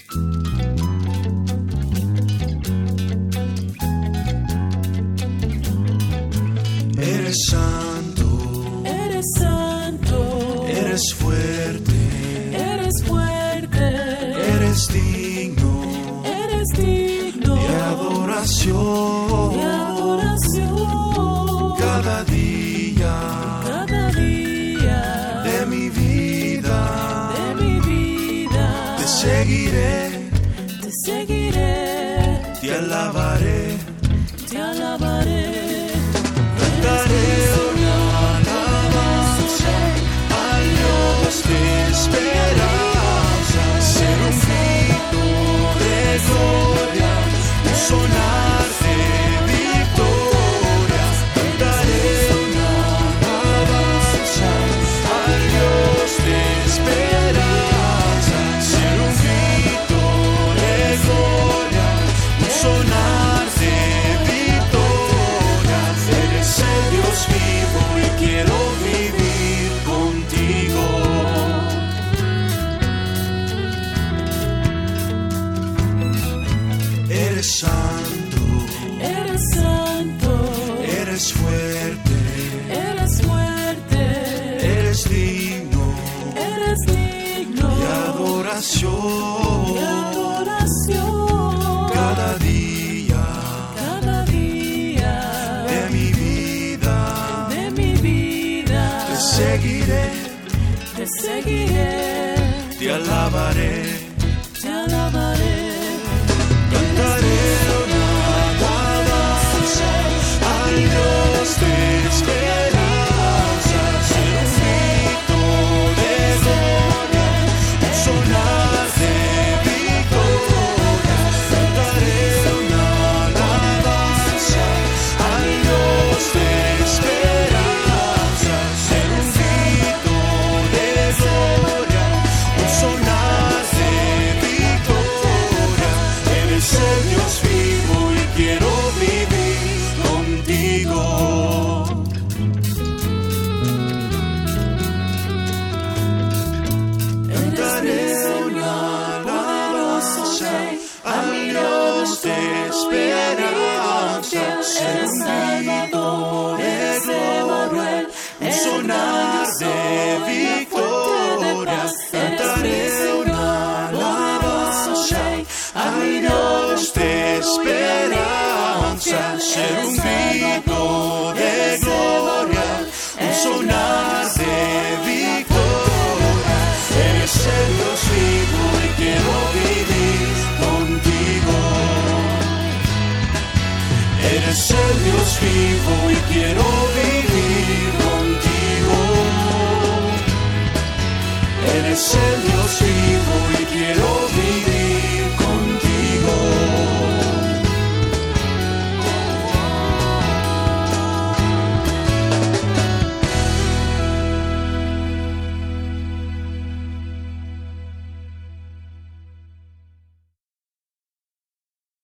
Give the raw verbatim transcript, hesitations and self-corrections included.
Eres santo, eres santo, eres fuerte, eres fuerte, eres digno, eres digno de adoración, de adoración. cada día, Cada día de mi vida, de mi vida te seguiré, te seguiré, te alabaré, te alabaré. cantaré una alabanza al Dios de esperanza, ser un grito de gloria, un sonar de victoria. Cantaré una alabanza al Dios de esperanza, ser un grito de gloria, un sonar de victoria. Eres el Dios vivo y quiero vivir contigo. Eres santo, Eres santo, eres fuerte, eres fuerte, eres digno eres digno de adoración, de adoración. cada día Cada día de mi vida. de mi vida Te seguiré, te seguiré, te alabaré, te alabaré. cantaré una alabanza al Dios de esperanza, ser un grito de gloria, un sonar de victoria. Cantaré una alabanza al Dios de esperanza, ser un grito de gloria, un sonar de victoria. Eres el Dios vivo y quiero vivir contigo. Cantaré una alabanza al Dios de esperanza, ser un grito de gloria, un sonar de victoria. Cantaré una alabanza al Dios de esperanza, ser un grito de gloria, un sonar de victoria. Eres el Dios vivo y quiero vivir contigo. Eres el Dios vivo y quiero vivir contigo. Eres el Dios vivo y quiero